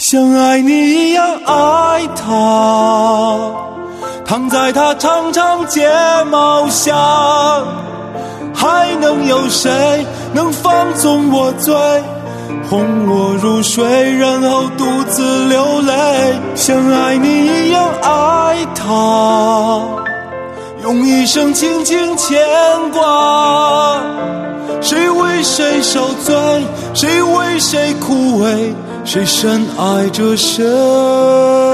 像爱你一样爱他，躺在他长长睫毛下，还能有谁能放纵我醉，哄我入睡，然后独自流泪。像爱你一样爱他，用一生轻轻牵挂，谁为谁受罪，谁为谁枯萎，谁深爱着谁。